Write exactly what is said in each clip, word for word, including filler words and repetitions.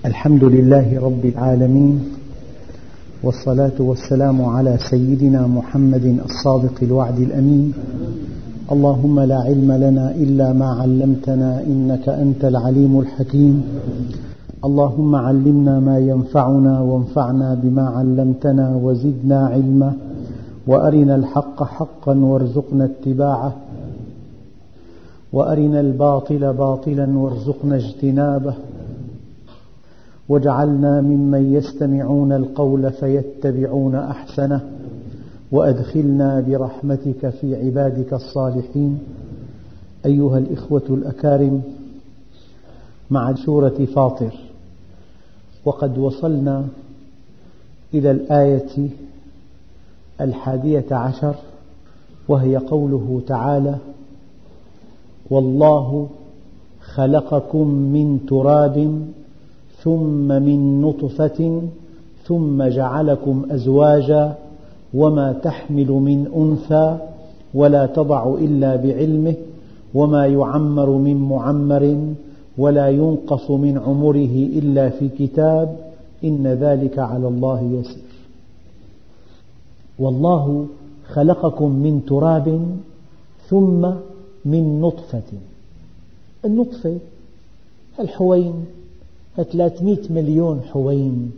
الحمد لله رب العالمين، والصلاة والسلام على سيدنا محمد الصادق الوعد الأمين. اللهم لا علم لنا إلا ما علمتنا إنك أنت العليم الحكيم. اللهم علمنا ما ينفعنا وانفعنا بما علمتنا وزدنا علما، وأرنا الحق حقا وارزقنا اتباعه، وأرنا الباطل باطلا وارزقنا اجتنابه، واجعلنا ممن يستمعون القول فيتبعون أحسنه، وأدخلنا برحمتك في عبادك الصالحين. أيها الإخوة الأكارم، مع سورة فاطر، وقد وصلنا إلى الآية الحادية عشر، وهي قوله تعالى: والله خلقكم من تراب ثم من نطفة ثم جعلكم أزواجا وما تحمل من أنثى ولا تضع إلا بعلمه وما يعمر من معمر ولا ينقص من عمره إلا في كتاب إن ذلك على الله يسير. والله خلقكم من تراب ثم من نطفة. النطفة الحوين، ثلاثمئة مليون حوين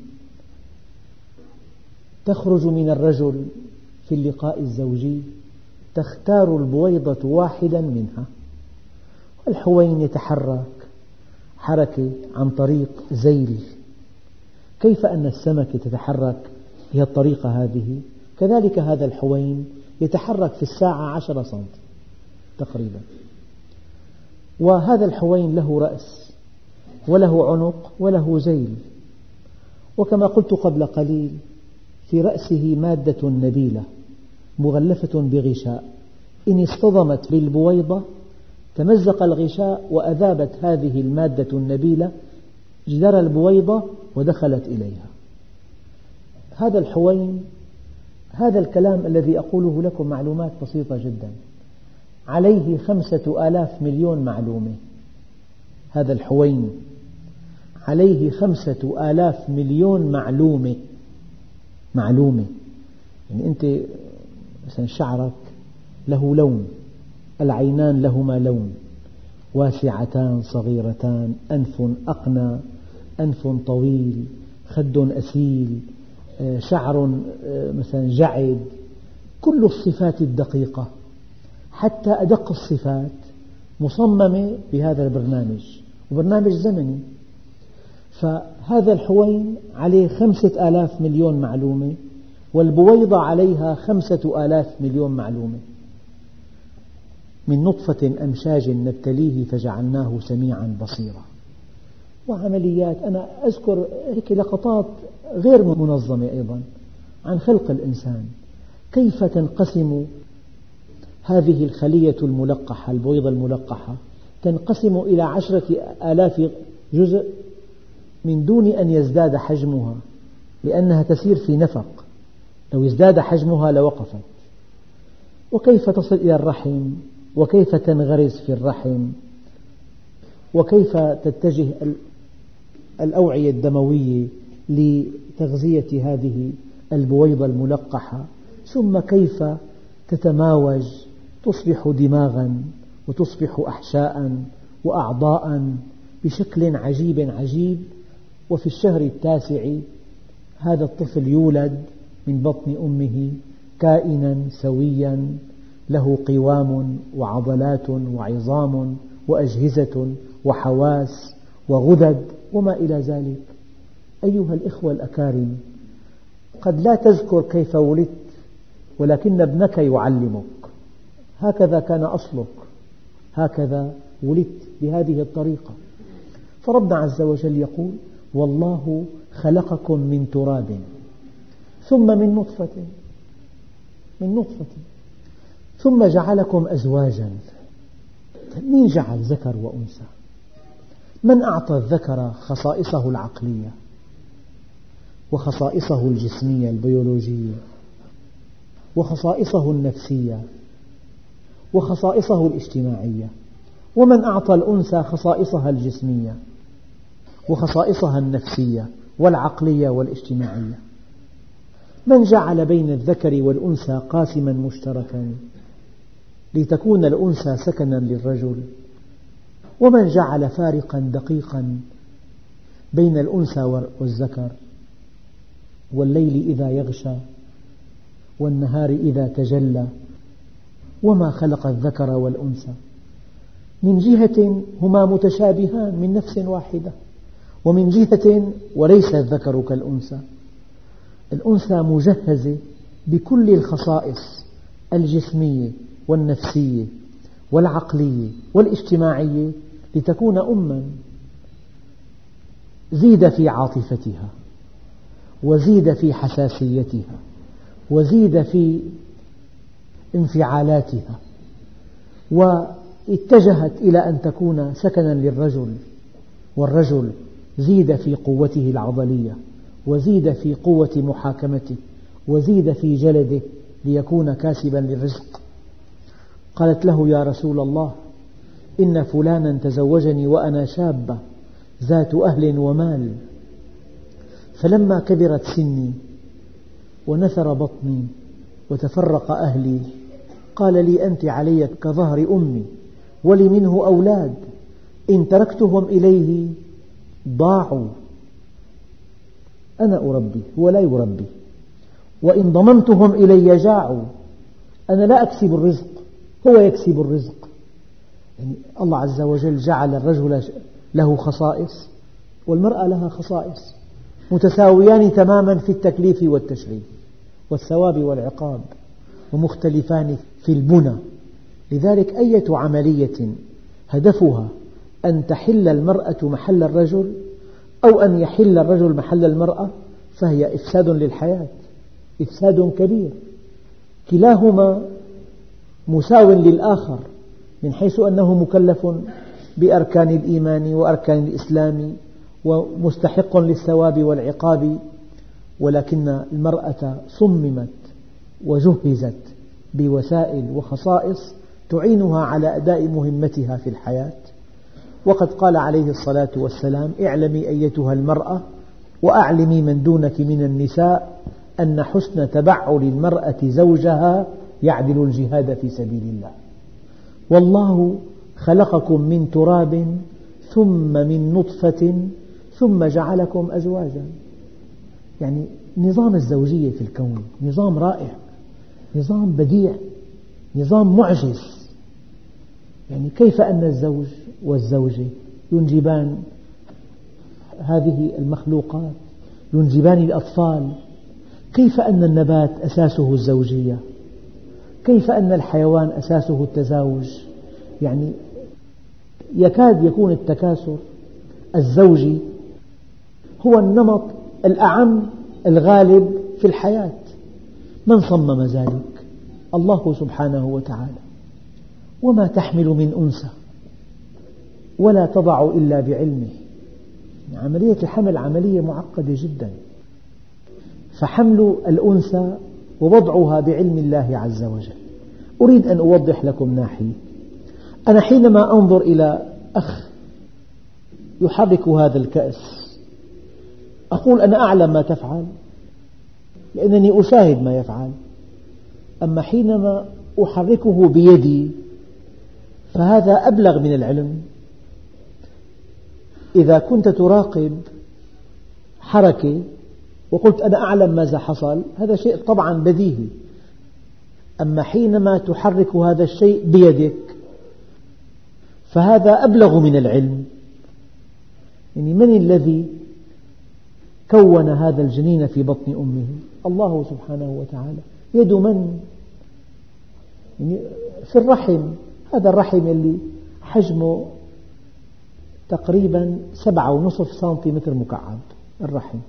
تخرج من الرجل في اللقاء الزوجي، تختار البويضة واحدا منها. الحوين يتحرك حركة عن طريق زيل، كيف أن السمكة تتحرك بهذه الطريقة هذه، كذلك هذا الحوين يتحرك في الساعة عشرة سنتي تقريبا. وهذا الحوين له رأس وله عنق وله ذيل، وكما قلت قبل قليل في رأسه مادة نبيلة مغلفة بغشاء، إن اصطدمت بالبويضة تمزق الغشاء وأذابت هذه المادة النبيلة جدار البويضة ودخلت إليها. هذا الحوين، هذا الكلام الذي أقوله لكم معلومات بسيطة جدا، عليه خمسة آلاف مليون معلومة. هذا الحوين عليه خمسة آلاف مليون معلومة. معلومة يعني أنت مثلا شعرك له لون، العينان لهما لون، واسعتان صغيرتان، أنف أقنى، أنف طويل، خد أسيل، شعر مثلا جعد، كل الصفات الدقيقة حتى أدق الصفات مصممة بهذا البرنامج، وبرنامج زمني. فهذا الحوين عليه خمسة آلاف مليون معلومة، والبويضة عليها خمسة آلاف مليون معلومة. من نطفة أمشاج نبتليه فجعلناه سميعا بصيرا. وعمليات، أنا أذكر هيك لقطات غير منظمة أيضا عن خلق الإنسان، كيف تنقسم هذه الخلية الملقحة، البويضة الملقحة، تنقسم إلى عشرة آلاف جزء من دون أن يزداد حجمها، لأنها تسير في نفق، لو ازداد حجمها لوقفت. وكيف تصل إلى الرحم، وكيف تنغرز في الرحم، وكيف تتجه الأوعية الدموية لتغذية هذه البويضة الملقحة، ثم كيف تتماوج تصبح دماغا وتصبح أحشاء وأعضاء بشكل عجيب عجيب. وفي الشهر التاسع هذا الطفل يولد من بطن أمه كائنا سويا له قوام وعضلات وعظام وأجهزة وحواس وغدد وما إلى ذلك. أيها الإخوة الأكارم، قد لا تذكر كيف ولدت، ولكن ابنك يعلمك. هكذا كان أصلك، هكذا ولدت بهذه الطريقة. فربنا عز وجل يقول: والله خلقكم من تراب ثم من نطفة من نطفة ثم جعلكم أزواجا. من جعل ذكر وأنثى؟ من أعطى الذكر خصائصه العقلية وخصائصه الجسمية البيولوجية وخصائصه النفسية وخصائصه الاجتماعية، ومن أعطى الأنثى خصائصها الجسمية وخصائصها النفسية والعقلية والاجتماعية. من جعل بين الذكر والأنثى قاسما مشتركا لتكون الأنثى سكنا للرجل، ومن جعل فارقا دقيقا بين الأنثى والذكر، والليل إذا يغشى والنهار إذا تجلى، وما خلق الذكر والأنثى، من جهة هما متشابهان من نفس واحدة، ومن جهة وليس الذكر كالأنثى. الأنثى مجهزة بكل الخصائص الجسمية والنفسية والعقلية والاجتماعية لتكون أماً. زيد في عاطفتها، وزيد في حساسيتها، وزيد في انفعالاتها، واتجهت إلى أن تكون سكنا للرجل، والرجل زيد في قوته العضلية، وزيد في قوة محاكمته، وزيد في جلده ليكون كاسبا للرزق. قالت له: يا رسول الله، إن فلانا تزوجني وأنا شابة ذات أهل ومال، فلما كبرت سني ونثر بطني وتفرق أهلي قال لي: أنت علي كظهر أمي، ولي منه أولاد، إن تركتهم إليه ضاعوا، أنا أربي هو لا يربي، وإن ضممتهم إلي جاعوا، أنا لا أكسب الرزق هو يكسب الرزق. يعني الله عز وجل جعل الرجل له خصائص والمرأة لها خصائص، متساويان تماما في التكليف والتشريع والثواب والعقاب، ومختلفان في البنى. لذلك أية عملية هدفها أن تحل المرأة محل الرجل أو أن يحل الرجل محل المرأة فهي إفساد للحياة، إفساد كبير، كلاهما مساو للآخر من حيث أنه مكلف بأركان الإيمان وأركان الإسلام ومستحق للثواب والعقاب، ولكن المرأة صممت وجهزت بوسائل وخصائص تعينها على أداء مهمتها في الحياة. وقد قال عليه الصلاة والسلام: اعلمي أيتها المرأة وأعلمي من دونك من النساء أن حسن تبعل المرأة زوجها يعدل الجهاد في سبيل الله، والله خلقكم من تراب ثم من نطفة ثم جعلكم أزواجا. يعني نظام الزوجية في الكون نظام رائع، نظام بديع، نظام معجز. يعني كيف أن الزوج والزوجة ينجبان هذه المخلوقات، ينجبان الأطفال، كيف أن النبات أساسه الزوجية، كيف أن الحيوان أساسه التزاوج. يعني يكاد يكون التكاثر الزوجي هو النمط الأعم الغالب في الحياة. من صمم ذلك؟ الله سبحانه وتعالى. وما تحمل من أنثى ولا تضع إلا بعلمه. عملية الحمل عملية معقدة جدا، فحمل الأنثى ووضعها بعلم الله عز وجل. أريد أن أوضح لكم ناحية. أنا حينما أنظر إلى أخ يحرك هذا الكأس أقول أنا أعلم ما تفعل لأنني أشاهد ما يفعل، أما حينما أحركه بيدي فهذا أبلغ من العلم. إذا كنت تراقب حركة وقلت أنا أعلم ماذا حصل هذا شيء طبعا بديهي، أما حينما تحرك هذا الشيء بيدك فهذا أبلغ من العلم. يعني من الذي كون هذا الجنين في بطن أمه؟ الله سبحانه وتعالى. يد من؟ يعني في الرحم، هذا الرحم اللي حجمه تقريبا سبعة ونصف سنتيمتر مكعب، الرحم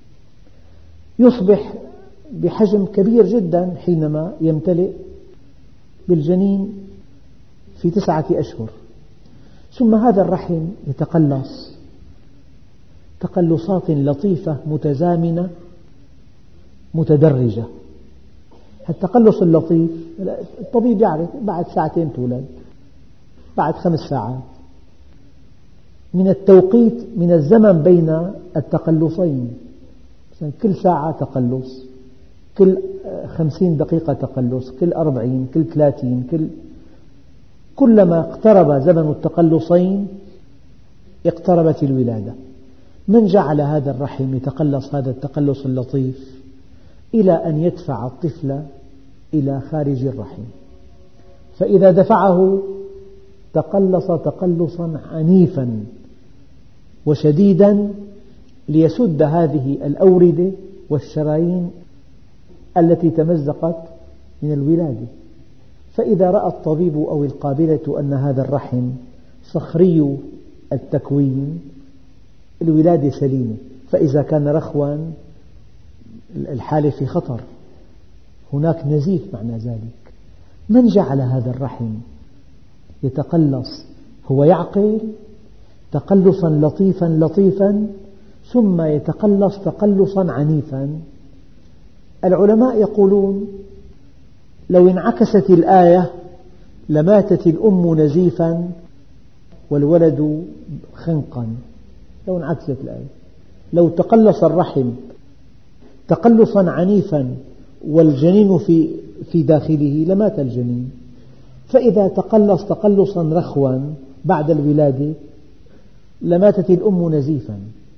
يصبح بحجم كبير جدا حينما يمتلئ بالجنين في تسعة أشهر، ثم هذا الرحم يتقلص تقلصات لطيفة متزامنة متدرجة. التقلص اللطيف الطبيب يعرف بعد ساعتين تولد، بعد خمس ساعات، من التوقيت من الزمن بين التقلصين، مثلا كل ساعة تقلص، كل خمسين دقيقة تقلص، كل أربعين، كل ثلاثين، كل كلما اقترب زمن التقلصين اقتربت الولادة. من جعل هذا الرحم يتقلص هذا التقلص اللطيف إلى أن يدفع الطفل إلى خارج الرحم، فإذا دفعه تقلص تقلصا عنيفا وشديدا ليسد هذه الأوردة والشرايين التي تمزقت من الولادة. فإذا رأى الطبيب أو القابلة أن هذا الرحم صخري التكوين الولادة سليمة، فإذا كان رخوا الحالة في خطر، هناك نزيف معنى ذلك. من جعل هذا الرحم يتقلص هو يعقل تقلصا لطيفا لطيفا ثم يتقلص تقلصا عنيفا. العلماء يقولون لو انعكست الآية لماتت الأم نزيفا والولد خنقا. لو انعكست الآية، لو تقلص الرحم تقلصا عنيفا والجنين في في داخله لمات الجنين. فإذا تقلص تقلصا رخوا بعد الولادة لماتت الأم نزيفا.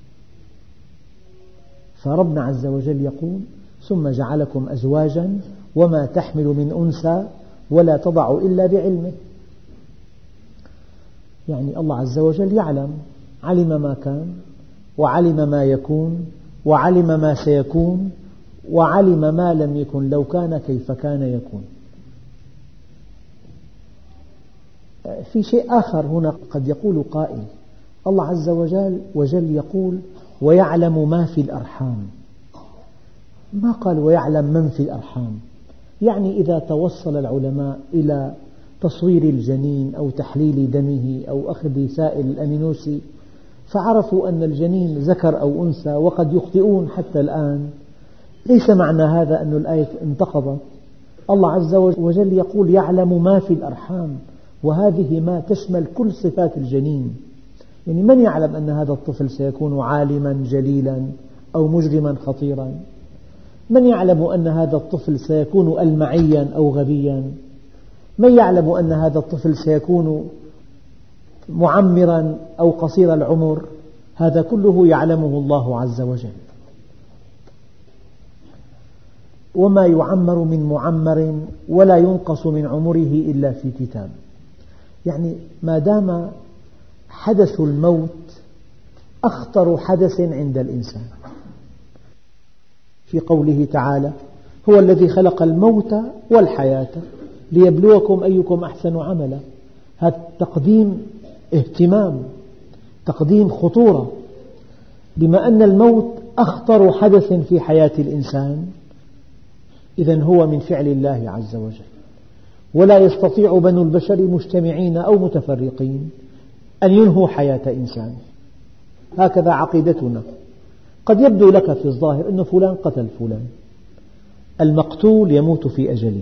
فربنا عز وجل يقول ثم جعلكم أزواجا وما تحمل من أنثى ولا تضع إلا بعلمه. يعني الله عز وجل يعلم، علم ما كان وعلم ما يكون وعلم ما سيكون وعلم ما لم يكن لو كان كيف كان يكون. في شيء آخر هنا قد يقول قائل، الله عز وجل وجل يقول ويعلم ما في الأرحام، ما قال ويعلم من في الأرحام. يعني إذا توصل العلماء إلى تصوير الجنين أو تحليل دمه أو أخذ سائل الأمينوسي فعرفوا أن الجنين ذكر أو أنثى، وقد يخطئون حتى الآن، ليس معنى هذا أن الآية انتقضت. الله عز وجل يقول يعلم ما في الأرحام، وهذه ما تشمل كل صفات الجنين. يعني من يعلم أن هذا الطفل سيكون عالما جليلا أو مجرما خطيرا؟ من يعلم أن هذا الطفل سيكون ألمعيا أو غبيا؟ من يعلم أن هذا الطفل سيكون معمرا أو قصير العمر؟ هذا كله يعلمه الله عز وجل. وما يعمر من معمر ولا ينقص من عمره إلا في كتاب. يعني ما دام حدث الموت أخطر حدث عند الإنسان، في قوله تعالى هو الذي خلق الموت والحياة ليبلوكم أيكم أحسن عملا. هذا تقديم اهتمام، تقديم خطورة. بما أن الموت أخطر حدث في حياة الإنسان، إذن هو من فعل الله عز وجل، ولا يستطيع بنو البشر مجتمعين أو متفرقين أن ينهوا حياة إنسان. هكذا عقيدتنا. قد يبدو لك في الظاهر أن فلان قتل فلان، المقتول يموت في أجله.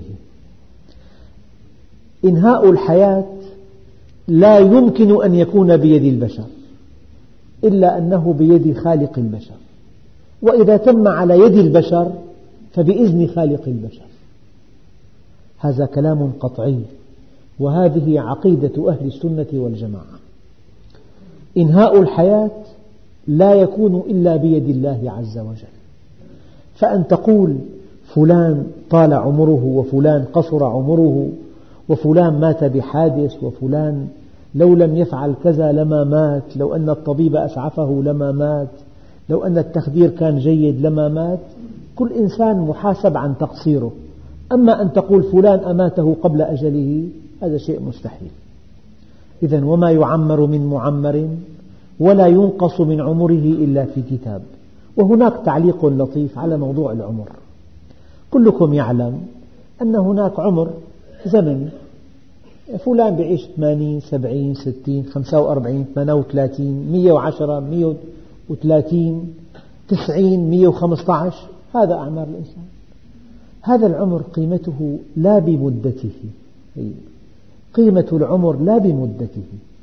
إنهاء الحياة لا يمكن أن يكون بيد البشر إلا أنه بيد خالق البشر، وإذا تم على يد البشر فبإذن خالق البشر. هذا كلام قطعي، وهذه عقيدة أهل السنة والجماعة. إنهاء الحياة لا يكون إلا بيد الله عز وجل. فأن تقول فلان طال عمره وفلان قصر عمره وفلان مات بحادث وفلان لو لم يفعل كذا لما مات، لو أن الطبيب أسعفه لما مات، لو أن التخدير كان جيد لما مات، كل إنسان محاسب عن تقصيره. أما أن تقول فلان أماته قبل أجله هذا شيء مستحيل. إذن وما يعمر من معمر ولا ينقص من عمره إلا في كتاب. وهناك تعليق لطيف على موضوع العمر. كلكم يعلم أن هناك عمر زمن، فلان يعيش ثمانين سبعين ستين خمسة وأربعين ثمانية وثلاثين مئة وعشرة مئة وثلاثين تسعين مئة وخمسة عشر، هذا أعمار الإنسان. هذا العمر قيمته لا بمدته، قيمة العمر لا بمدته،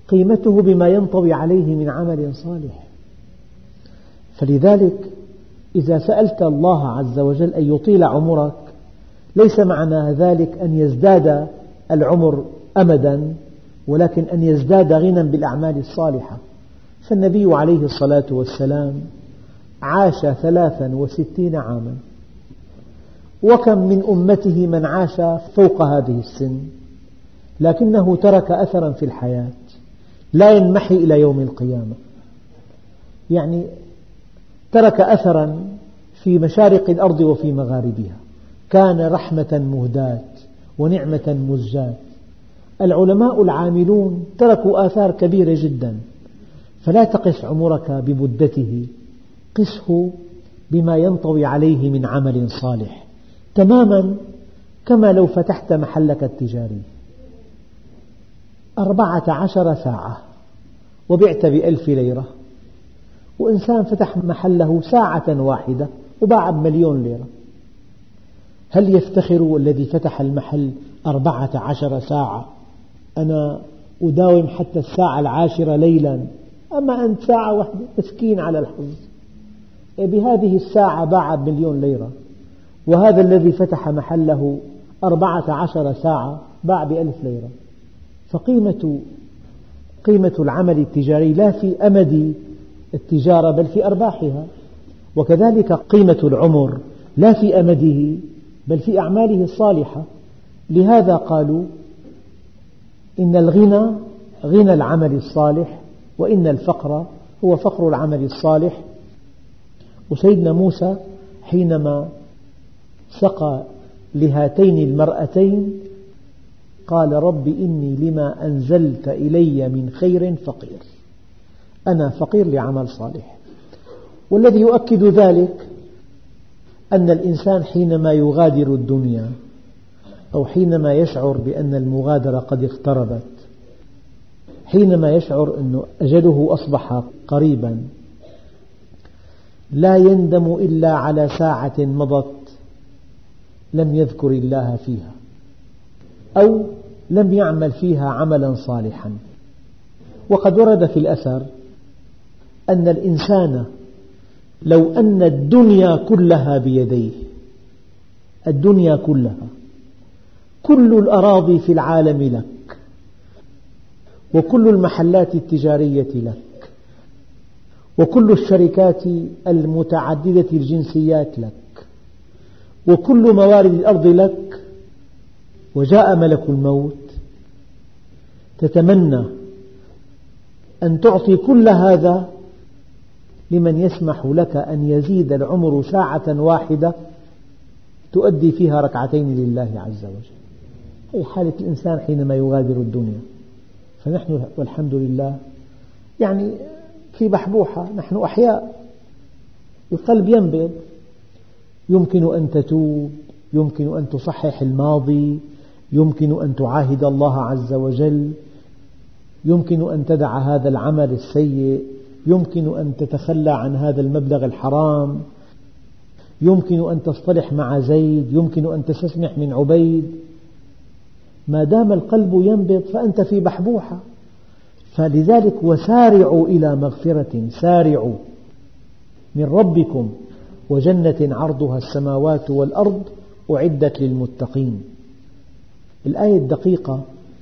قيمته بما ينطوي عليه من عمل صالح. فلذلك إذا سألت الله عز وجل أن يطيل عمرك ليس معنى ذلك أن يزداد العمر أمدا، ولكن أن يزداد غنى بالأعمال الصالحة. فالنبي عليه الصلاة والسلام عاش ثلاثا وستين عاما، وكم من أمته من عاش فوق هذه السن، لكنه ترك أثرا في الحياة لا ينمحي إلى يوم القيامة. يعني ترك أثرا في مشارق الأرض وفي مغاربها، كان رحمة مهداة ونعمة مزجاة. العلماء العاملون تركوا آثار كبيرة جدا، فلا تقس عمرك بمدته، قسه بما ينطوي عليه من عمل صالح، تماما كما لو فتحت محلك التجاري أربعة عشر ساعة وبعت بألف ليرة، وإنسان فتح محله ساعة واحدة وباع بمليون ليرة، هل يفتخر الذي فتح المحل أربعة عشر ساعة؟ أنا أداوم حتى الساعة العاشرة ليلا، أما أنت ساعة واحدة مسكين على الحظ. بهذه الساعة باع بمليون ليرة، وهذا الذي فتح محله أربعة عشر ساعة باع بألف ليرة. فقيمة قيمة العمل التجاري لا في أمد التجارة بل في أرباحها، وكذلك قيمة العمر لا في أمده بل في أعماله الصالحة. لهذا قالوا إن الغنى غنى العمل الصالح، وإن الفقر هو فقر العمل الصالح. وسيدنا موسى حينما سقى لهاتين المرأتين قال رب إني لما أنزلت إلي من خير فقير، أنا فقير لعمل صالح. والذي يؤكد ذلك أن الإنسان حينما يغادر الدنيا أو حينما يشعر بأن المغادرة قد اقتربت، حينما يشعر أن أجله أصبح قريبا، لا يندم إلا على ساعة مضت لم يذكر الله فيها أو لم يعمل فيها عملا صالحا. وقد ورد في الأثر أن الإنسان لو أن الدنيا كلها بيديه، الدنيا كلها، كل الأراضي في العالم لك، وكل المحلات التجارية لك، وكل الشركات المتعددة الجنسيات لك، وكل موارد الأرض لك، وجاء ملك الموت، تتمنى أن تعطي كل هذا لمن يسمح لك أن يزيد العمر ساعة واحدة تؤدي فيها ركعتين لله عز وجل. هي حالة الإنسان حينما يغادر الدنيا. فنحن والحمد لله يعني في بحبوحة، نحن أحياء، القلب ينبض، يمكن أن تتوب، يمكن أن تصحح الماضي، يمكن أن تعاهد الله عز وجل، يمكن أن تدع هذا العمل السيء، يمكن أن تتخلى عن هذا المبلغ الحرام، يمكن أن تصطلح مع زيد، يمكن أن تستسمح من عبيد. ما دام القلب ينبض فأنت في بحبوحة. فلذلك وسارعوا إلى مغفرة، سارعوا من ربكم وجنة عرضها السماوات والأرض أعدت للمتقين. الآية الدقيقة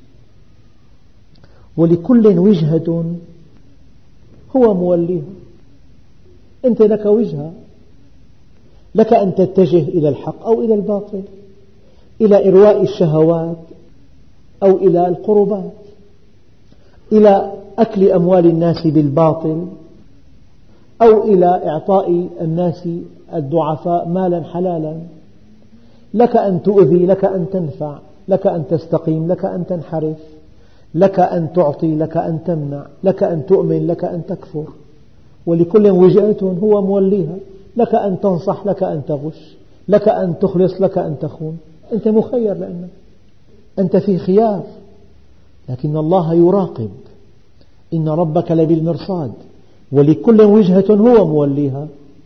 ولكل وجهة هو موليها. أنت لك وجهة، لك أن تتجه إلى الحق أو إلى الباطل، إلى إرواء الشهوات أو إلى القربات، إلى أكل أموال الناس بالباطل أو إلى إعطاء الناس الضعفاء مالا حلالا. لك أن تؤذي، لك أن تنفع، لك أن تستقيم، لك أن تنحرف، لك أن تعطي، لك أن تمنع، لك أن تؤمن، لك أن تكفر. ولكل وجهة هو موليها، لك أن تنصح، لك أن تغش، لك أن تخلص، لك أن تخون. أنت مخير، لأنك أنت في خيار، لكن الله يراقب. إن ربك لبالمرصاد ولكل وجهة هو موليها.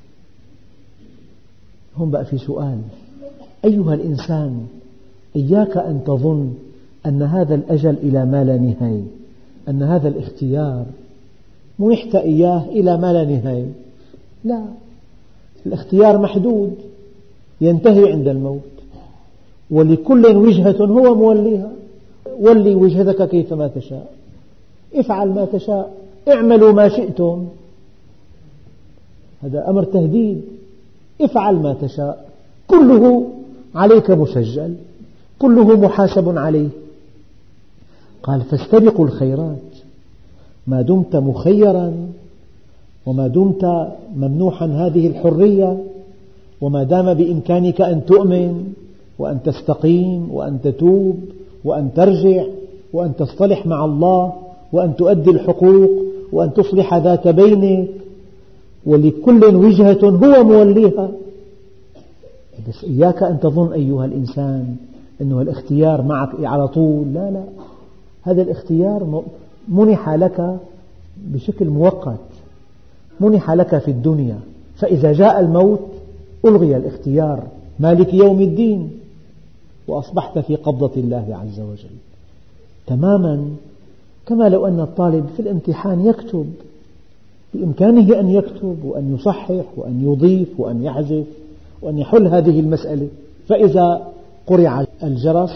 هم بقى في سؤال: أيها الإنسان، إياك أن تظن أن هذا الأجل إلى ما لا نهاية. أن هذا الاختيار منحت إياه إلى ما لا نهاية. لا، الاختيار محدود ينتهي عند الموت، ولكل وجهة هو موليها. ولي وجهتك كيفما تشاء، افعل ما تشاء، اعملوا ما شئتم. هذا أمر تهديد. افعل ما تشاء، كله عليك مسجل، كله محاسب عليه. قال فاستبقوا الخيرات ما دمت مخيرا، وما دمت ممنوحا هذه الحرية، وما دام بإمكانك أن تؤمن وأن تستقيم وأن تتوب وأن ترجع وأن تصطلح مع الله وأن تؤدي الحقوق وأن تصلح ذات بينك، ولكل وجهة هو موليها. بس إياك أن تظن أيها الإنسان أنه الاختيار معك على طول. لا لا، هذا الاختيار منح لك بشكل مؤقت، منح لك في الدنيا، فإذا جاء الموت ألغي الاختيار، مالك يوم الدين، وأصبحت في قبضة الله عز وجل تماما. كما لو أن الطالب في الامتحان يكتب، بإمكانه أن يكتب وأن يصحح وأن يضيف وأن يحذف وأن يحل هذه المسألة، فإذا قرع الجرس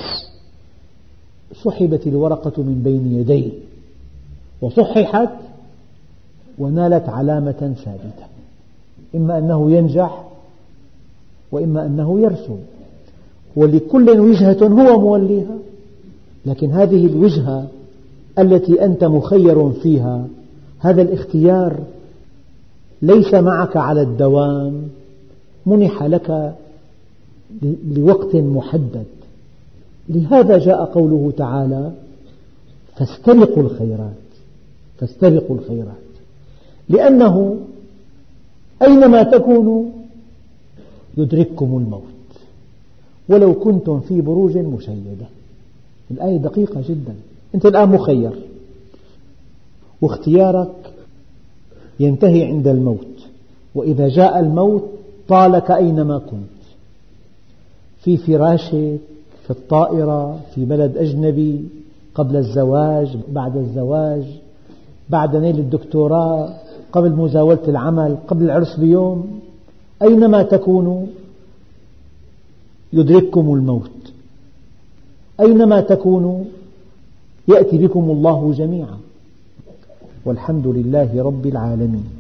سحبت الورقة من بين يديه وصححت ونالت علامة ثابتة، إما أنه ينجح وإما أنه يرسب، ولكل وجهة هو موليها. لكن هذه الوجهة التي أنت مخير فيها، هذا الاختيار ليس معك على الدوام، منح لك لوقت محدد. لهذا جاء قوله تعالى فاستبقوا الخيرات، فاستبقوا الخيرات، لأنه أينما تكونوا يدرككم الموت ولو كنتم في بروج مشيدة. الآية دقيقة جدا. أنت الآن مخير، واختيارك ينتهي عند الموت، وإذا جاء الموت طالك أينما كنت، في فراشك، في الطائرة، في بلد أجنبي، قبل الزواج، بعد الزواج، بعد نيل الدكتوراه، قبل مزاولة العمل، قبل العرس بيوم، أينما تكونوا يدرككم الموت، أينما تكونوا يأتي بكم الله جميعا، والحمد لله رب العالمين.